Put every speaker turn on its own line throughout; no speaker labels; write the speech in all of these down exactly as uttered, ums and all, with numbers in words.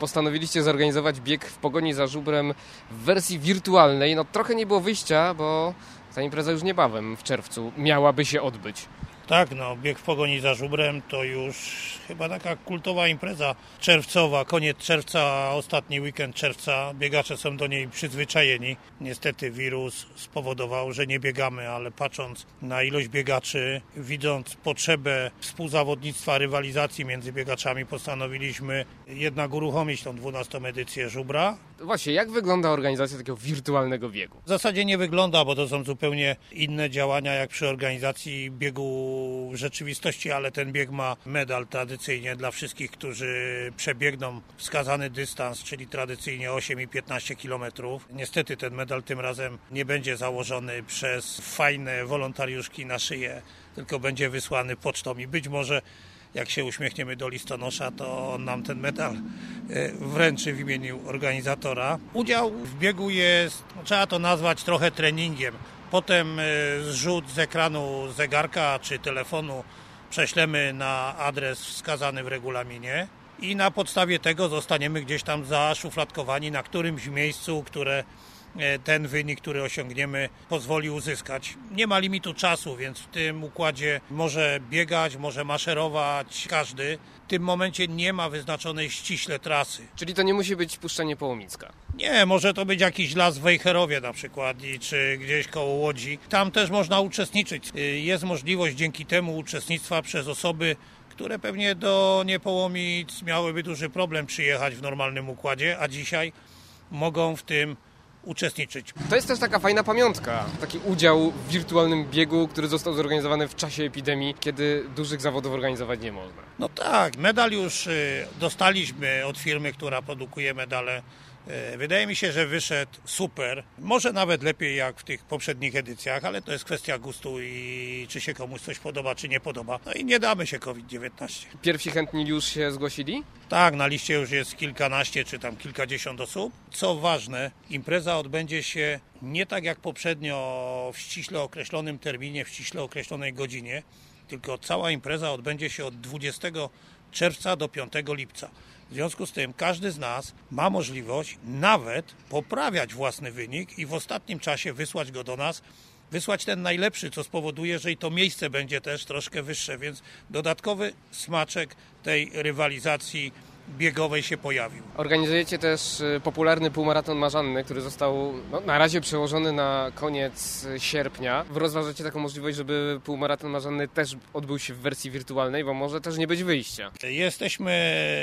postanowiliście zorganizować bieg w pogoni za żubrem w wersji wirtualnej. No trochę nie było wyjścia, bo ta impreza już niebawem w czerwcu miałaby się odbyć.
Tak, no, bieg w pogoni za żubrem to już chyba taka kultowa impreza czerwcowa, koniec czerwca, ostatni weekend czerwca. Biegacze są do niej przyzwyczajeni. Niestety wirus spowodował, że nie biegamy, ale patrząc na ilość biegaczy, widząc potrzebę współzawodnictwa, rywalizacji między biegaczami, postanowiliśmy jednak uruchomić tą dwunastą edycję żubra.
Właśnie, jak wygląda organizacja takiego wirtualnego biegu?
W zasadzie nie wygląda, bo to są zupełnie inne działania jak przy organizacji biegu w rzeczywistości, ale ten bieg ma medal tradycyjnie dla wszystkich, którzy przebiegną wskazany dystans, czyli tradycyjnie osiem i piętnaście kilometrów. Niestety ten medal tym razem nie będzie założony przez fajne wolontariuszki na szyję, tylko będzie wysłany pocztą i być może jak się uśmiechniemy do listonosza, to on nam ten medal wręczy w imieniu organizatora. Udział w biegu jest, trzeba to nazwać trochę treningiem. Potem zrzut z ekranu zegarka czy telefonu prześlemy na adres wskazany w regulaminie i na podstawie tego zostaniemy gdzieś tam zaszufladkowani na którymś miejscu, które ten wynik, który osiągniemy, pozwoli uzyskać. Nie ma limitu czasu, więc w tym układzie może biegać, może maszerować każdy. W tym momencie nie ma wyznaczonej ściśle trasy.
Czyli to nie musi być Puszczenie Połomicka?
Nie, może to być jakiś las w Wejherowie na przykład, czy gdzieś koło Łodzi. Tam też można uczestniczyć. Jest możliwość dzięki temu uczestnictwa przez osoby, które pewnie do Niepołomic miałyby duży problem przyjechać w normalnym układzie, a dzisiaj mogą w tym uczestniczyć.
To jest też taka fajna pamiątka, taki udział w wirtualnym biegu, który został zorganizowany w czasie epidemii, kiedy dużych zawodów organizować nie można.
No tak, medal już dostaliśmy od firmy, która produkuje medale. Wydaje mi się, że wyszedł super, może nawet lepiej jak w tych poprzednich edycjach, ale to jest kwestia gustu i czy się komuś coś podoba, czy nie podoba. No i nie damy się kowid dziewiętnaście.
Pierwsi chętni już się zgłosili?
Tak, na liście już jest kilkanaście czy tam kilkadziesiąt osób. Co ważne, impreza odbędzie się nie tak jak poprzednio w ściśle określonym terminie, w ściśle określonej godzinie, tylko cała impreza odbędzie się od dwudziestego czerwca do piątego lipca. W związku z tym każdy z nas ma możliwość nawet poprawiać własny wynik i w ostatnim czasie wysłać go do nas, wysłać ten najlepszy, co spowoduje, że i to miejsce będzie też troszkę wyższe, więc dodatkowy smaczek tej rywalizacji biegowej się pojawił.
Organizujecie też popularny półmaraton Marzanny, który został no, na razie przełożony na koniec sierpnia. Rozważacie taką możliwość, żeby półmaraton Marzanny też odbył się w wersji wirtualnej, bo może też nie być wyjścia.
Jesteśmy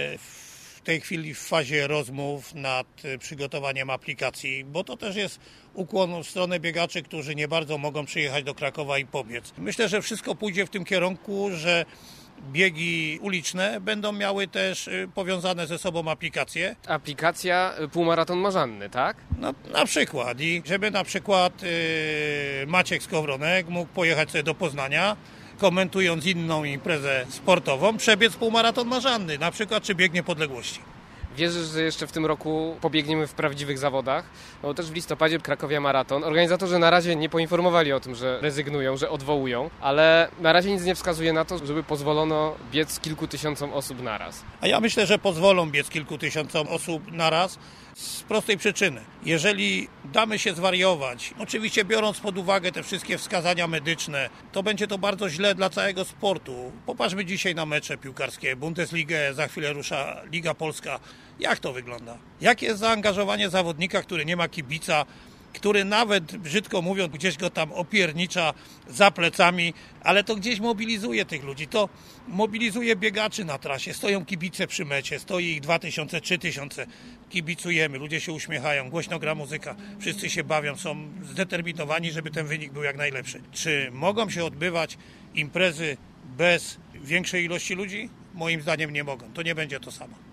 w tej chwili w fazie rozmów nad przygotowaniem aplikacji, bo to też jest ukłon w stronę biegaczy, którzy nie bardzo mogą przyjechać do Krakowa i pobiec. Myślę, że wszystko pójdzie w tym kierunku, że biegi uliczne będą miały też powiązane ze sobą aplikacje.
Aplikacja Półmaraton Marzanny, tak?
No, na przykład. I żeby na przykład yy, Maciek Skowronek mógł pojechać sobie do Poznania, komentując inną imprezę sportową, przebiec półmaraton Marzanny, na przykład czy bieg niepodległości.
Wierzysz, że jeszcze w tym roku pobiegniemy w prawdziwych zawodach? No też w listopadzie Krakowia Maraton. Organizatorzy na razie nie poinformowali o tym, że rezygnują, że odwołują, ale na razie nic nie wskazuje na to, żeby pozwolono biec kilku tysiącom osób naraz.
A ja myślę, że pozwolą biec kilku tysiącom osób naraz z prostej przyczyny. Jeżeli damy się zwariować, oczywiście biorąc pod uwagę te wszystkie wskazania medyczne, to będzie to bardzo źle dla całego sportu. Popatrzmy dzisiaj na mecze piłkarskie, Bundesligę, za chwilę rusza Liga Polska. Jak to wygląda? Jakie jest zaangażowanie zawodnika, który nie ma kibica, który nawet, brzydko mówiąc, gdzieś go tam opiernicza za plecami, ale to gdzieś mobilizuje tych ludzi. To mobilizuje biegaczy na trasie. Stoją kibice przy mecie, stoi ich dwa tysiące, trzy tysiące. Kibicujemy, ludzie się uśmiechają, głośno gra muzyka, wszyscy się bawią, są zdeterminowani, żeby ten wynik był jak najlepszy. Czy mogą się odbywać imprezy bez większej ilości ludzi? Moim zdaniem nie mogą. To nie będzie to samo.